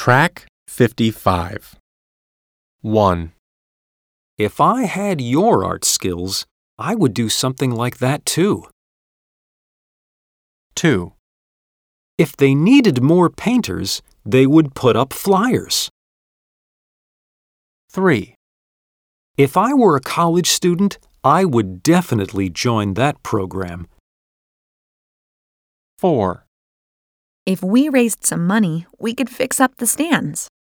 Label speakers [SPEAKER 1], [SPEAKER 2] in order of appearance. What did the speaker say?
[SPEAKER 1] Track 55. 1,
[SPEAKER 2] If I had your art skills, I would do something like that too.
[SPEAKER 1] 2,
[SPEAKER 2] If they needed more painters, they would put up flyers.
[SPEAKER 1] 3,
[SPEAKER 2] If I were a college student, I would definitely join that program.
[SPEAKER 1] 4,
[SPEAKER 3] If we raised some money, we could fix up the stands.